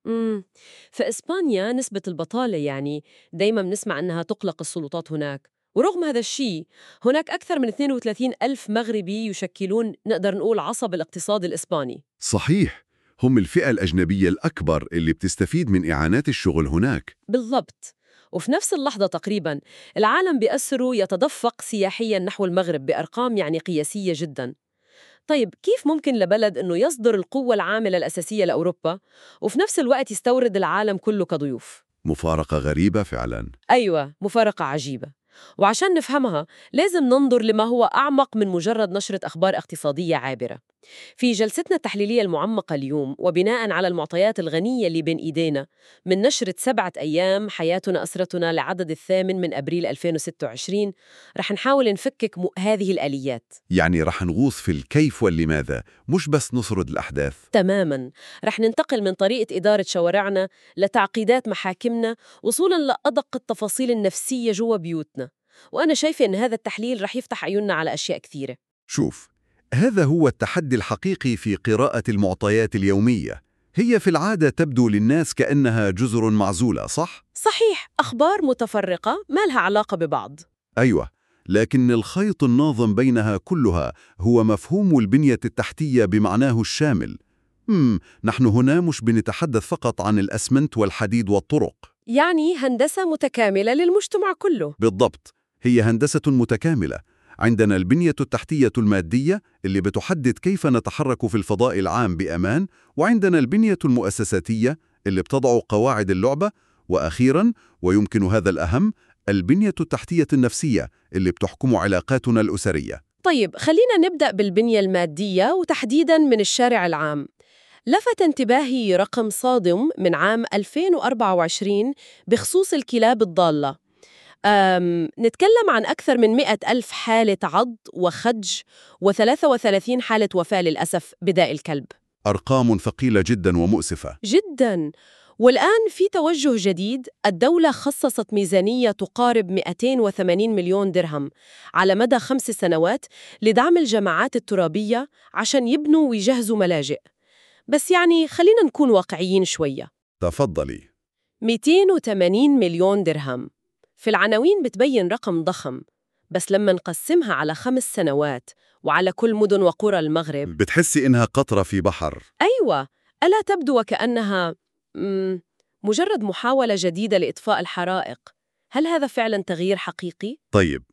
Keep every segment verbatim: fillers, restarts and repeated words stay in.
امم في إسبانيا نسبة البطالة يعني دايما بنسمع أنها تقلق السلطات هناك، ورغم هذا الشيء هناك أكثر من اثنين وثلاثين ألف مغربي يشكلون نقدر نقول عصب الاقتصاد الإسباني. صحيح، هم الفئة الأجنبية الأكبر اللي بتستفيد من إعانات الشغل هناك. بالضبط. وفي نفس اللحظة تقريبا العالم بيأثروا يتدفق سياحيا نحو المغرب بأرقام يعني قياسية جدا. طيب كيف ممكن لبلد أنه يصدر القوة العاملة الأساسية لأوروبا وفي نفس الوقت يستورد العالم كله كضيوف؟ مفارقة غريبة فعلا. أيوة، مفارقة عجيبة. وعشان نفهمها لازم ننظر لما هو أعمق من مجرد نشرة أخبار اقتصادية عابرة. في جلستنا التحليلية المعمقة اليوم وبناء على المعطيات الغنية اللي بين إيدينا من نشرة سبعة أيام حياتنا أسرتنا لعدد الثامن من أبريل ألفين وستة وعشرين، رح نحاول نفكك م- هذه الآليات. يعني رح نغوص في الكيف واللماذا، مش بس نسرد الأحداث. تماماً. رح ننتقل من طريقة إدارة شوارعنا لتعقيدات محاكمنا وصولاً لأدق التفاصيل النفسية جوا بيوتنا. وأنا شايفة إن هذا التحليل رح يفتح عيوننا على أشياء كثيرة. شوف، هذا هو التحدي الحقيقي في قراءة المعطيات اليومية. هي في العادة تبدو للناس كأنها جزر معزولة، صح؟ صحيح، أخبار متفرقة ما لها علاقة ببعض. أيوة، لكن الخيط الناظم بينها كلها هو مفهوم البنية التحتية بمعناه الشامل. مم، نحن هنا مش بنتحدث فقط عن الأسمنت والحديد والطرق. يعني هندسة متكاملة للمجتمع كله. بالضبط، هي هندسة متكاملة. عندنا البنية التحتية المادية اللي بتحدد كيف نتحرك في الفضاء العام بأمان، وعندنا البنية المؤسساتية اللي بتضع قواعد اللعبة، وأخيراً ويمكن هذا الأهم، البنية التحتية النفسية اللي بتحكم علاقاتنا الأسرية. طيب خلينا نبدأ بالبنية المادية وتحديداً من الشارع العام. لفت انتباهي رقم صادم من عام ألفين وأربعة وعشرين بخصوص الكلاب الضالة. أم نتكلم عن أكثر من مئة ألف حالة عض وخدج وثلاثة وثلاثين حالة وفاة للأسف بداء الكلب. أرقام ثقيلة جداً ومؤسفة. جداً. والآن في توجه جديد، الدولة خصصت ميزانية تقارب مئتين وثمانين مليون درهم على مدى خمس سنوات لدعم الجماعات الترابية عشان يبنوا ويجهزوا ملاجئ. بس يعني خلينا نكون واقعيين شوية. تفضلي. مئتين وثمانين مليون درهم في العناوين بتبين رقم ضخم، بس لما نقسمها على خمس سنوات وعلى كل مدن وقرى المغرب. بتحسي إنها قطرة في بحر. أيوة، ألا تبدو وكأنها مم، مجرد محاولة جديدة لإطفاء الحرائق؟ هل هذا فعلا تغيير حقيقي؟ طيب،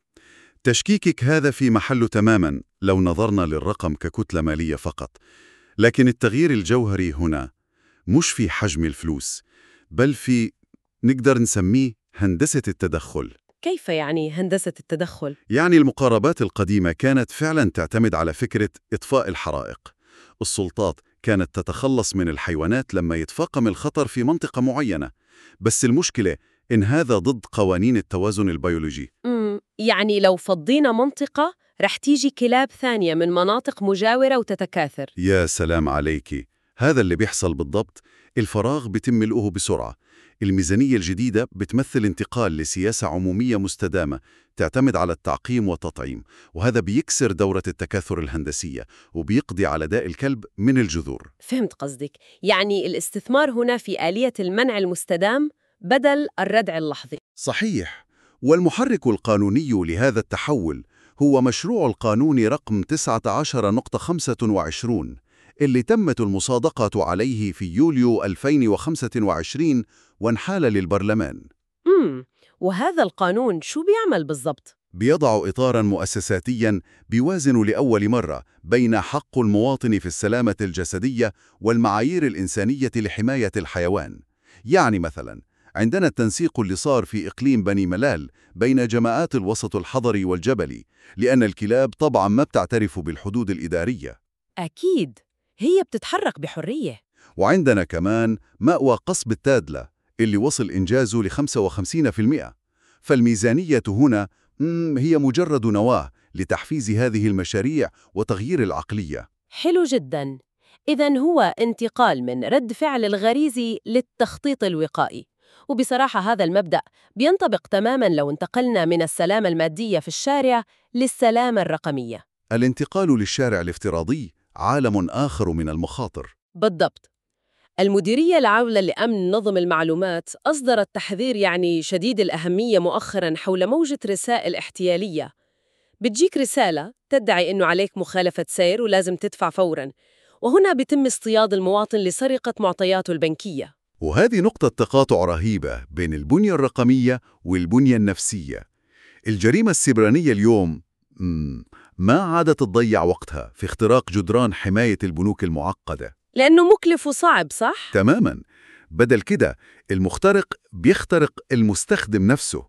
تشكيكك هذا في محله تماماً لو نظرنا للرقم ككتلة مالية فقط، لكن التغيير الجوهري هنا مش في حجم الفلوس، بل في، نقدر نسميه، هندسة التدخل. كيف يعني هندسة التدخل؟ يعني المقاربات القديمة كانت فعلاً تعتمد على فكرة إطفاء الحرائق. السلطات كانت تتخلص من الحيوانات لما يتفاقم الخطر في منطقة معينة، بس المشكلة إن هذا ضد قوانين التوازن البيولوجي. مم. يعني لو فضينا منطقة رح تيجي كلاب ثانية من مناطق مجاورة وتتكاثر. يا سلام عليكي، هذا اللي بيحصل بالضبط. الفراغ بيتم ملؤه بسرعة. الميزانية الجديدة بتمثل انتقال لسياسة عمومية مستدامة تعتمد على التعقيم والتطعيم، وهذا بيكسر دورة التكاثر الهندسية وبيقضي على داء الكلب من الجذور. فهمت قصدك، يعني الاستثمار هنا في آلية المنع المستدام بدل الردع اللحظي. صحيح، والمحرك القانوني لهذا التحول هو مشروع القانون رقم تسعة عشر خمسة وعشرين اللي تمت المصادقة عليه في يوليو ألفين وخمسة وعشرين وانحال للبرلمان. امم وهذا القانون شو بيعمل بالضبط؟ بيضع إطاراً مؤسساتياً بيوازن لأول مرة بين حق المواطن في السلامة الجسدية والمعايير الإنسانية لحماية الحيوان. يعني مثلاً عندنا التنسيق اللي صار في إقليم بني ملال بين جماعات الوسط الحضري والجبلي، لأن الكلاب طبعاً ما بتعترف بالحدود الإدارية. أكيد، هي بتتحرك بحرية. وعندنا كمان مأوى قصب التادلة اللي وصل إنجازه ل خمسة وخمسين بالمئة. فالميزانية هنا مم، هي مجرد نواة لتحفيز هذه المشاريع وتغيير العقلية. حلو جدا. إذن هو انتقال من رد فعل الغريزي للتخطيط الوقائي. وبصراحة هذا المبدأ بينطبق تماماً لو انتقلنا من السلامة المادية في الشارع للسلامة الرقمية. الانتقال للشارع الافتراضي عالم آخر من المخاطر. بالضبط. المديرية العامة لأمن نظم المعلومات أصدرت تحذير يعني شديد الأهمية مؤخراً حول موجة رسائل احتيالية. بتجيك رسالة تدعي إنه عليك مخالفة سير ولازم تدفع فوراً، وهنا بيتم اصطياد المواطن لسرقة معطياته البنكية. وهذه نقطة تقاطع رهيبة بين البنية الرقمية والبنية النفسية. الجريمة السيبرانية اليوم مم، ما عادت تضيع وقتها في اختراق جدران حماية البنوك المعقدة. لأنه مكلف وصعب، صح؟ تماماً. بدل كده المخترق بيخترق المستخدم نفسه،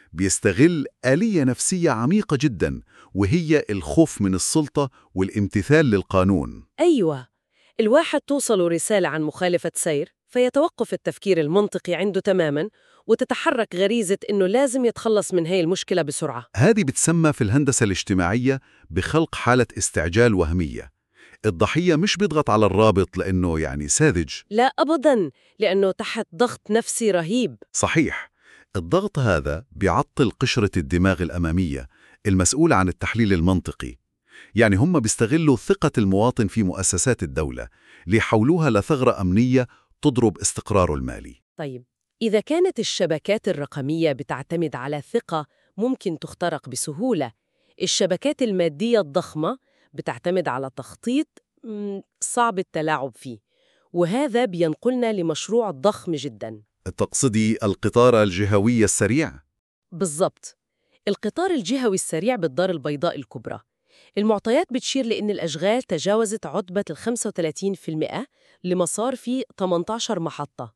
بيستغل آلية نفسية عميقة جداً، وهي الخوف من السلطة والامتثال للقانون. أيوة، الواحد توصله رسالة عن مخالفة سير فيتوقف التفكير المنطقي عنده تماماً، وتتحرك غريزة إنه لازم يتخلص من هاي المشكلة بسرعة. هذه بتسمى في الهندسة الاجتماعية بخلق حالة استعجال وهمية. الضحية مش بيضغط على الرابط لأنه يعني ساذج. لا أبداً، لأنه تحت ضغط نفسي رهيب. صحيح. الضغط هذا بيعطل قشرة الدماغ الأمامية المسؤولة عن التحليل المنطقي. يعني هم بيستغلوا ثقة المواطن في مؤسسات الدولة ليحولوها لثغرة أمنية تضرب استقراره المالي. طيب، إذا كانت الشبكات الرقمية بتعتمد على ثقة ممكن تخترق بسهولة، الشبكات المادية الضخمة بتعتمد على تخطيط مم، صعب التلاعب فيه، وهذا بينقلنا لمشروع ضخم جداً. تقصدي القطار الجهوي السريع؟ بالضبط، القطار الجهوي السريع بالدار البيضاء الكبرى. المعطيات بتشير لأن الأشغال تجاوزت عتبة ال خمسة وثلاثين بالمئة لمسار فيه ثمانية عشر محطة.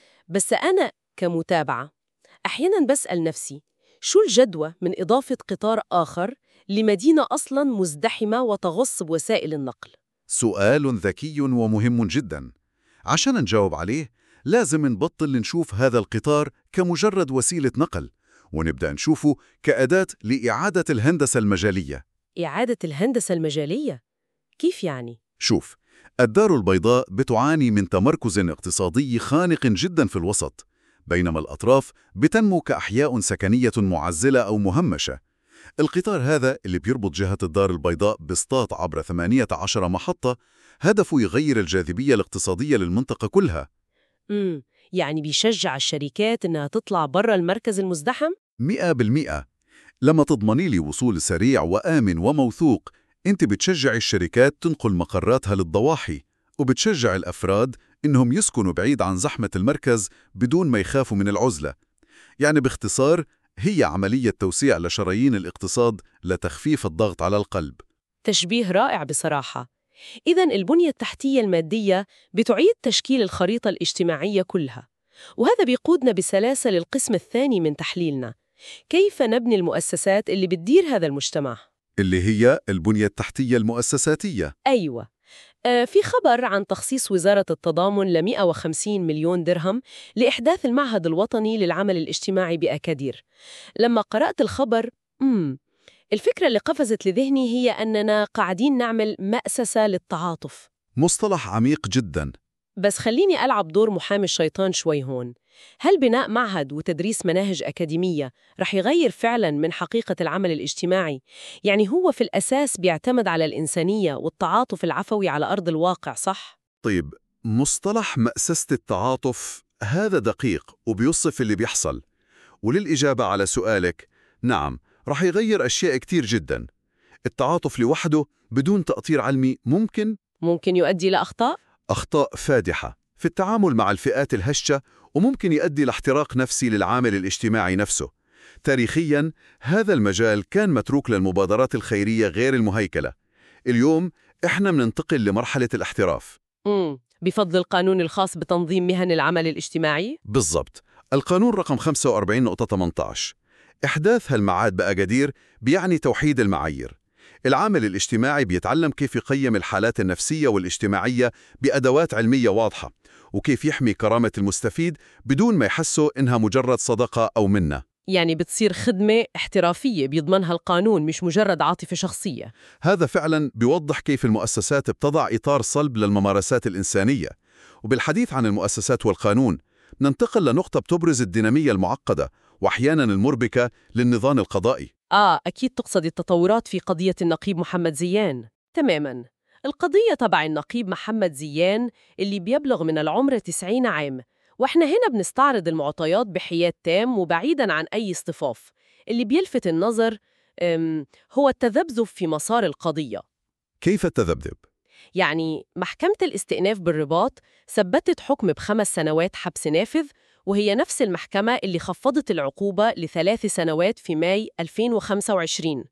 بس أنا كمتابعة أحياناً بسأل نفسي، شو الجدوى من إضافة قطار آخر لمدينة أصلاً مزدحمة وتغص بوسائل النقل؟ سؤال ذكي ومهم جدا. عشان نجاوب عليه لازم نبطل نشوف هذا القطار كمجرد وسيلة نقل، ونبدأ نشوفه كأداة لإعادة الهندسة المجالية. إعادة الهندسة المجالية؟ كيف يعني؟ شوف، الدار البيضاء بتعاني من تمركز اقتصادي خانق جدا في الوسط، بينما الأطراف بتنمو كأحياء سكنية معزلة أو مهمشة. القطار هذا اللي بيربط جهة الدار البيضاء بسطات عبر ثمانية عشر محطة هدفه يغير الجاذبية الاقتصادية للمنطقة كلها. امم يعني بيشجع الشركات إنها تطلع برا المركز المزدحم؟ مئة بالمئة. لما تضمني لي وصول سريع وآمن وموثوق، انت بتشجع الشركات تنقل مقراتها للضواحي، وبتشجع الأفراد إنهم يسكنوا بعيد عن زحمة المركز بدون ما يخافوا من العزلة. يعني باختصار هي عملية توسيع لشرايين الاقتصاد لتخفيف الضغط على القلب. تشبيه رائع بصراحة. إذن البنية التحتية المادية بتعيد تشكيل الخريطة الاجتماعية كلها، وهذا بيقودنا بسلاسة للقسم الثاني من تحليلنا: كيف نبني المؤسسات اللي بتدير هذا المجتمع؟ اللي هي البنية التحتية المؤسساتية. أيوة. آه في خبر عن تخصيص وزارة التضامن ل مئة وخمسين مليون درهم لإحداث المعهد الوطني للعمل الاجتماعي بأكادير. لما قرأت الخبر مم. الفكرة اللي قفزت لذهني هي أننا قاعدين نعمل مأسسة للتعاطف. مصطلح عميق جدا. بس خليني ألعب دور محامي الشيطان شوي هون. هل بناء معهد وتدريس مناهج أكاديمية رح يغير فعلاً من حقيقة العمل الاجتماعي؟ يعني هو في الأساس بيعتمد على الإنسانية والتعاطف العفوي على أرض الواقع، صح؟ طيب، مصطلح مأسسة التعاطف هذا دقيق وبيوصف اللي بيحصل. وللإجابة على سؤالك، نعم، رح يغير أشياء كتير جدا. التعاطف لوحده بدون تأطير علمي ممكن ممكن يؤدي لأخطاء؟ أخطاء فادحة في التعامل مع الفئات الهشة، وممكن يؤدي لاحتراق نفسي للعامل الاجتماعي نفسه. تاريخياً هذا المجال كان متروك للمبادرات الخيرية غير المهيكلة. اليوم إحنا بننتقل لمرحلة الاحتراف. امم بفضل القانون الخاص بتنظيم مهن العمل الاجتماعي؟ بالضبط، القانون رقم خمسة وأربعين نقطة ثمانية عشر. إحداث هالمعاد بأكادير بيعني توحيد المعايير. العامل الاجتماعي بيتعلم كيف يقيم الحالات النفسية والاجتماعية بأدوات علمية واضحة، وكيف يحمي كرامة المستفيد بدون ما يحسوا إنها مجرد صدقة أو منة. يعني بتصير خدمة احترافية بيضمنها القانون، مش مجرد عاطفة شخصية. هذا فعلا بيوضح كيف المؤسسات بتضع إطار صلب للممارسات الإنسانية. وبالحديث عن المؤسسات والقانون ننتقل لنقطة بتبرز الدينامية المعقدة وأحيانا المربكة للنظام القضائي. آه أكيد تقصد التطورات في قضية النقيب محمد زيان. تماماً. القضية تبع النقيب محمد زيان اللي بيبلغ من العمر تسعين عام، وإحنا هنا بنستعرض المعطيات بحياد تام وبعيداً عن أي اصطفاف. اللي بيلفت النظر أم، هو التذبذب في مسار القضية. كيف التذبذب؟ يعني محكمة الاستئناف بالرباط ثبتت حكم بخمس سنوات حبس نافذ، وهي نفس المحكمة اللي خفضت العقوبة لثلاث سنوات في ماي ألفين وخمسة وعشرين.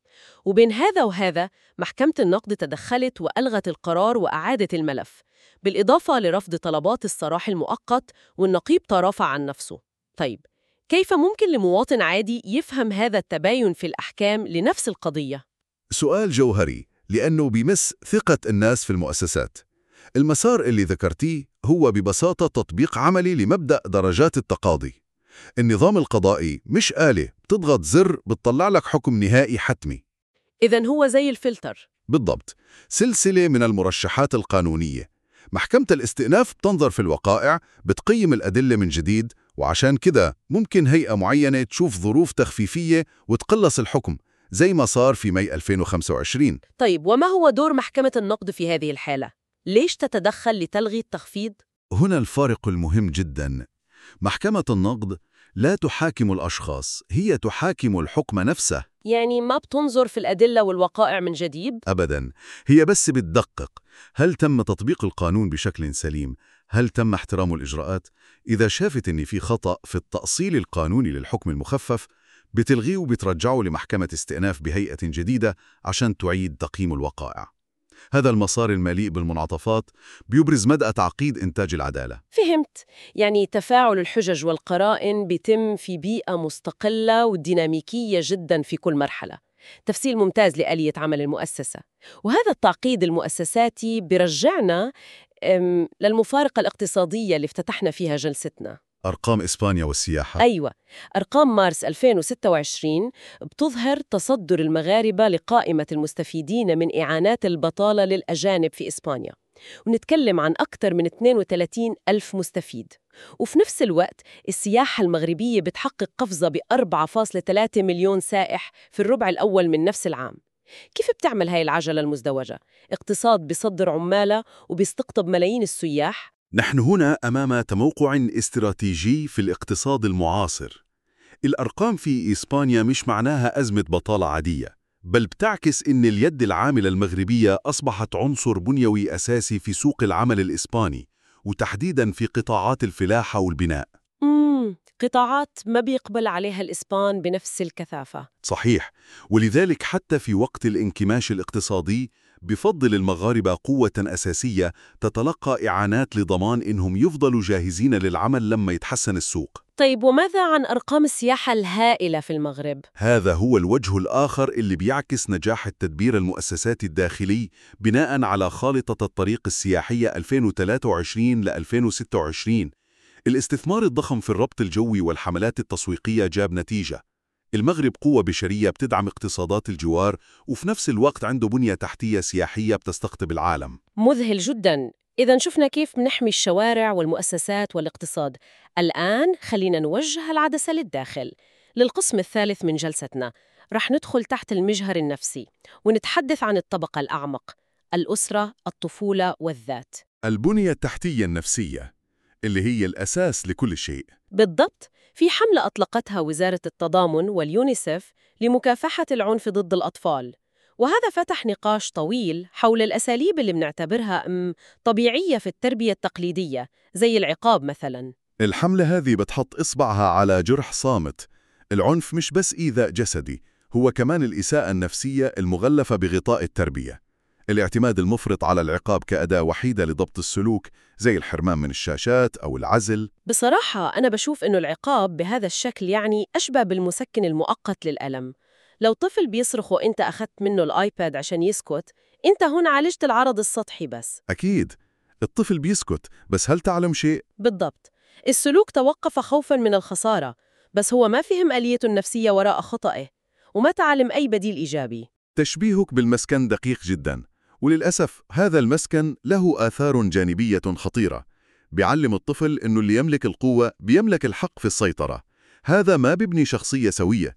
وبين هذا وهذا محكمة النقد تدخلت وألغت القرار وأعادت الملف، بالإضافة لرفض طلبات السراح المؤقت، والنقيب ترافع عن نفسه. طيب، كيف ممكن لمواطن عادي يفهم هذا التباين في الأحكام لنفس القضية؟ سؤال جوهري، لأنه بيمس ثقة الناس في المؤسسات. المسار اللي ذكرتيه هو ببساطة تطبيق عملي لمبدأ درجات التقاضي. النظام القضائي مش آلة بتضغط زر بتطلع لك حكم نهائي حتمي. إذن هو زي الفلتر. بالضبط، سلسلة من المرشحات القانونية. محكمة الاستئناف بتنظر في الوقائع، بتقيم الأدلة من جديد، وعشان كده ممكن هيئة معينة تشوف ظروف تخفيفية وتقلص الحكم، زي ما صار في ماي ألفين وخمسة وعشرين. طيب، وما هو دور محكمة النقد في هذه الحالة؟ ليش تتدخل لتلغي التخفيض؟ هنا الفارق المهم جدا. محكمة النقد لا تحاكم الأشخاص، هي تحاكم الحكم نفسه. يعني ما بتنظر في الأدلة والوقائع من جديد؟ أبداً، هي بس بتدقق. هل تم تطبيق القانون بشكل سليم؟ هل تم احترام الإجراءات؟ إذا شافت إن في خطأ في التأصيل القانوني للحكم المخفف، بتلغيه وبترجعه لمحكمة استئناف بهيئة جديدة عشان تعيد تقييم الوقائع. هذا المسار المليء بالمنعطفات بيبرز مدى تعقيد إنتاج العدالة. فهمت. يعني تفاعل الحجج والقرائن بيتم في بيئة مستقلة وديناميكية جدا في كل مرحلة. تفسير ممتاز لآلية عمل المؤسسة. وهذا التعقيد المؤسساتي برجعنا أم، للمفارقة الاقتصادية اللي افتتحنا فيها جلستنا. أرقام إسبانيا والسياحة. أيوة، أرقام مارس ألفين وستة وعشرين بتظهر تصدر المغاربة لقائمة المستفيدين من إعانات البطالة للأجانب في إسبانيا، ونتكلم عن أكثر من اثنين وثلاثين ألف مستفيد. وفي نفس الوقت السياحة المغربية بتحقق قفزة ب أربعة فاصلة ثلاثة مليون سائح في الربع الأول من نفس العام. كيف بتعمل هاي العجلة المزدوجة؟ اقتصاد بيصدر عمالة وبيستقطب ملايين السياح. نحن هنا أمام تموقع استراتيجي في الاقتصاد المعاصر. الأرقام في إسبانيا مش معناها أزمة بطالة عادية، بل بتعكس إن اليد العاملة المغربية أصبحت عنصر بنيوي أساسي في سوق العمل الإسباني، وتحديداً في قطاعات الفلاحة والبناء. امم قطاعات ما بيقبل عليها الإسبان بنفس الكثافة. صحيح، ولذلك حتى في وقت الانكماش الاقتصادي بفضل المغاربة قوة أساسية تتلقى إعانات لضمان إنهم يفضلوا جاهزين للعمل لما يتحسن السوق. طيب، وماذا عن أرقام السياحة الهائلة في المغرب؟ هذا هو الوجه الآخر اللي بيعكس نجاح التدبير المؤسساتي الداخلي بناء على خارطة الطريق السياحية ألفين وثلاثة وعشرين ل ألفين وستة وعشرين. الاستثمار الضخم في الربط الجوي والحملات التسويقية جاب نتيجة. المغرب قوة بشرية بتدعم اقتصادات الجوار، وفي نفس الوقت عنده بنية تحتية سياحية بتستقطب العالم. مذهل جداً. إذا شفنا كيف بنحمي الشوارع والمؤسسات والاقتصاد، الآن خلينا نوجه العدسة للداخل، للقسم الثالث من جلستنا. رح ندخل تحت المجهر النفسي ونتحدث عن الطبقة الأعمق: الأسرة، الطفولة والذات. البنية التحتية النفسية اللي هي الأساس لكل شيء. بالضبط. في حملة أطلقتها وزارة التضامن واليونيسف لمكافحة العنف ضد الأطفال، وهذا فتح نقاش طويل حول الأساليب اللي بنعتبرها أم طبيعية في التربية التقليدية، زي العقاب مثلاً. الحملة هذه بتحط إصبعها على جرح صامت. العنف مش بس إيذاء جسدي، هو كمان الإساءة النفسية المغلفة بغطاء التربية. الاعتماد المفرط على العقاب كأداة وحيدة لضبط السلوك، زي الحرمان من الشاشات أو العزل. بصراحة أنا بشوف إنه العقاب بهذا الشكل يعني أشبه بالمسكن المؤقت للألم. لو طفل بيصرخ وإنت أخذت منه الآيباد عشان يسكت، إنت هنا عالجت العرض السطحي بس. أكيد، الطفل بيسكت، بس هل تعلم شيء؟ بالضبط. السلوك توقف خوفاً من الخسارة، بس هو ما فهم آليته النفسية وراء خطئه، وما تعلم أي بديل إيجابي. تشبيهك بالمسكن دقيق جدا، وللأسف هذا المسكن له آثار جانبية خطيرة. بيعلم الطفل إنه اللي يملك القوة بيملك الحق في السيطرة. هذا ما بيبني شخصية سوية.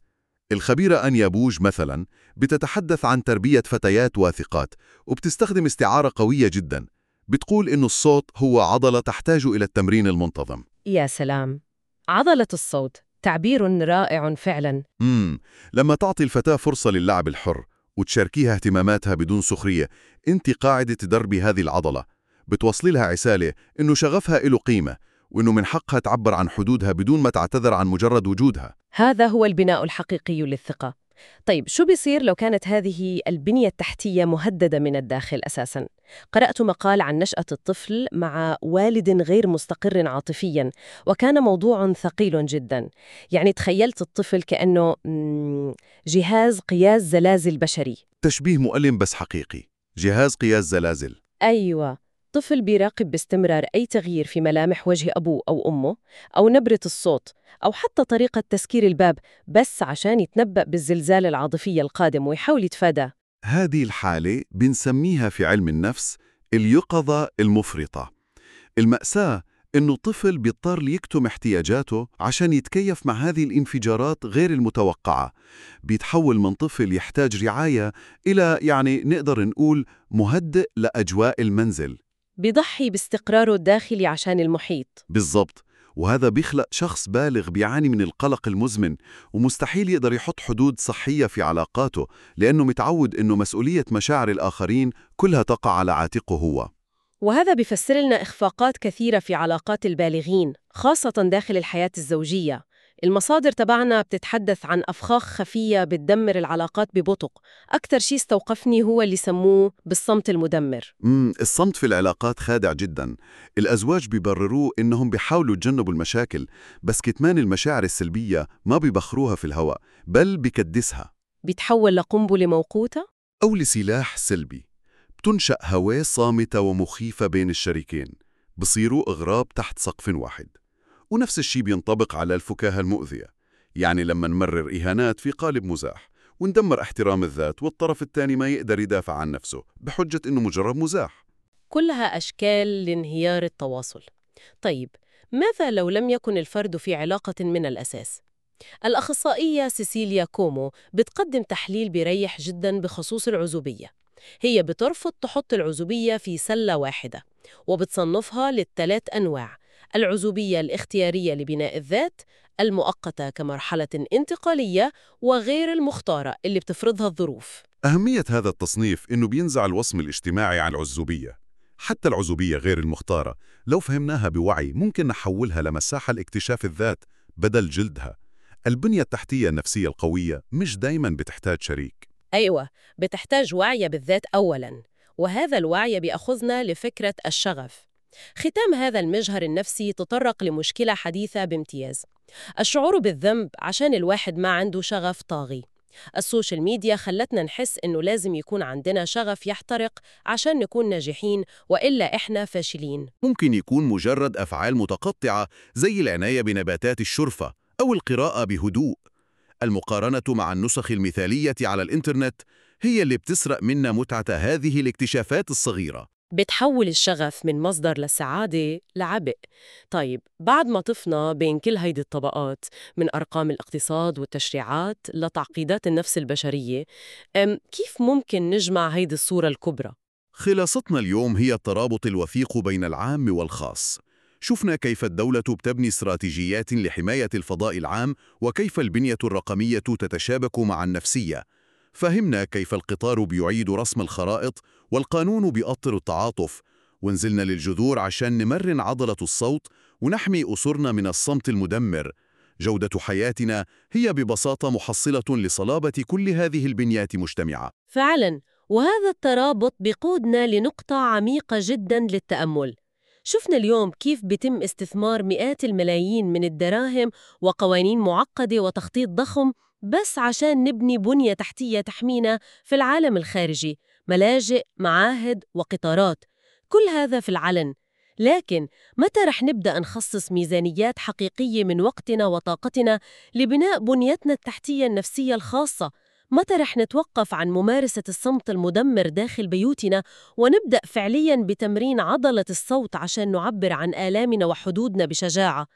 الخبيرة أنيا بوج مثلا بتتحدث عن تربية فتيات واثقات وبتستخدم استعارة قوية جدا. بتقول إنه الصوت هو عضلة تحتاج إلى التمرين المنتظم. يا سلام، عضلة الصوت، تعبير رائع فعلا. مم. لما تعطي الفتاة فرصة للعب الحر وتشاركيها اهتماماتها بدون سخرية، انت قاعدة تدربي هذه العضلة. بتوصلي لها رسالة إنه شغفها له قيمة، وإنه من حقها تعبر عن حدودها بدون ما تعتذر عن مجرد وجودها. هذا هو البناء الحقيقي للثقة. طيب شو بيصير لو كانت هذه البنية التحتية مهددة من الداخل أساساً؟ قرأت مقال عن نشأة الطفل مع والد غير مستقر عاطفياً، وكان موضوع ثقيل جداً. يعني تخيلت الطفل كأنه مم، جهاز قياس زلازل بشري. تشبيه مؤلم بس حقيقي. جهاز قياس زلازل. أيوة، طفل بيراقب باستمرار أي تغيير في ملامح وجه أبوه أو أمه، أو نبرة الصوت، أو حتى طريقة تسكير الباب، بس عشان يتنبأ بالزلزال العاطفي القادم ويحاول يتفاداه. هذه الحالة بنسميها في علم النفس اليقظة المفرطة. المأساة إنه طفل بيضطر يكتم احتياجاته عشان يتكيف مع هذه الانفجارات غير المتوقعة. بيتحول من طفل يحتاج رعاية إلى يعني نقدر نقول مهدئ لأجواء المنزل. بيضحي باستقراره الداخلي عشان المحيط. بالضبط. وهذا بيخلق شخص بالغ بيعاني من القلق المزمن، ومستحيل يقدر يحط حدود صحية في علاقاته لأنه متعود إنه مسؤولية مشاعر الآخرين كلها تقع على عاتقه هو. وهذا بيفسر لنا إخفاقات كثيرة في علاقات البالغين، خاصة داخل الحياة الزوجية. المصادر تبعنا بتتحدث عن أفخاخ خفية بتدمر العلاقات ببطء. أكثر شيء استوقفني هو اللي سموه بالصمت المدمر. مم الصمت في العلاقات خادع جدا. الأزواج بيبرروه إنهم بيحاولوا يتجنبوا المشاكل، بس كتمان المشاعر السلبية ما بيبخروها في الهواء، بل بيكدسها. بيتحول لقنبلة موقوتة؟ أو لسلاح سلبي. بتنشأ هواة صامتة ومخيفة بين الشريكين، بصيروا أغراب تحت سقف واحد. ونفس الشيء بينطبق على الفكاهة المؤذية. يعني لما نمرر إهانات في قالب مزاح وندمر احترام الذات، والطرف الثاني ما يقدر يدافع عن نفسه بحجة إنه مجرد مزاح. كلها أشكال لانهيار التواصل. طيب، ماذا لو لم يكن الفرد في علاقة من الأساس؟ الأخصائية سيسيليا كومو بتقدم تحليل بيريح جدا بخصوص العزوبية. هي بترفض تحط العزوبية في سلة واحدة، وبتصنفها للثلاث أنواع: العزوبية الاختيارية لبناء الذات، المؤقتة كمرحلة انتقالية، وغير المختارة اللي بتفرضها الظروف. أهمية هذا التصنيف إنه بينزع الوصم الاجتماعي عن العزوبية. حتى العزوبية غير المختارة لو فهمناها بوعي ممكن نحولها لمساحة لاكتشاف الذات بدل جلدها. البنية التحتية النفسية القوية مش دايماً بتحتاج شريك. أيوة، بتحتاج وعي بالذات أولاً، وهذا الوعي بيأخذنا لفكرة الشغف. ختام هذا المجهر النفسي تطرق لمشكلة حديثة بامتياز: الشعور بالذنب عشان الواحد ما عنده شغف طاغي. السوشيال ميديا خلتنا نحس إنه لازم يكون عندنا شغف يحترق عشان نكون ناجحين، وإلا إحنا فاشلين. ممكن يكون مجرد أفعال متقطعة زي العناية بنباتات الشرفة أو القراءة بهدوء. المقارنة مع النسخ المثالية على الإنترنت هي اللي بتسرق منا متعة هذه الاكتشافات الصغيرة. بتحول الشغف من مصدر للسعادة لعبء. طيب، بعد ما طفنا بين كل هيدي الطبقات، من أرقام الاقتصاد والتشريعات لتعقيدات النفس البشرية، أم كيف ممكن نجمع هيدي الصورة الكبرى؟ خلاصتنا اليوم هي الترابط الوثيق بين العام والخاص. شفنا كيف الدولة بتبني استراتيجيات لحماية الفضاء العام، وكيف البنية الرقمية تتشابك مع النفسية. فهمنا كيف القطار بيعيد رسم الخرائط والقانون بيأطر التعاطف، ونزلنا للجذور عشان نمرن عضلة الصوت ونحمي أسرنا من الصمت المدمر. جودة حياتنا هي ببساطة محصلة لصلابة كل هذه البنيات مجتمعة. فعلاً، وهذا الترابط بيقودنا لنقطة عميقة جداً للتأمل. شفنا اليوم كيف بيتم استثمار مئات الملايين من الدراهم وقوانين معقدة وتخطيط ضخم بس عشان نبني بنية تحتية تحمينا في العالم الخارجي: ملاجئ، معاهد، وقطارات. كل هذا في العلن. لكن متى رح نبدأ نخصص ميزانيات حقيقية من وقتنا وطاقتنا لبناء بنيتنا التحتية النفسية الخاصة؟ متى رح نتوقف عن ممارسة الصمت المدمر داخل بيوتنا ونبدأ فعلياً بتمرين عضلة الصوت عشان نعبر عن آلامنا وحدودنا بشجاعة؟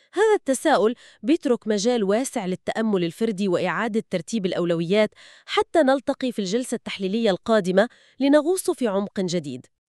هذا التساؤل بيترك مجال واسع للتأمل الفردي وإعادة ترتيب الأولويات حتى نلتقي في الجلسة التحليلية القادمة لنغوص في عمق جديد.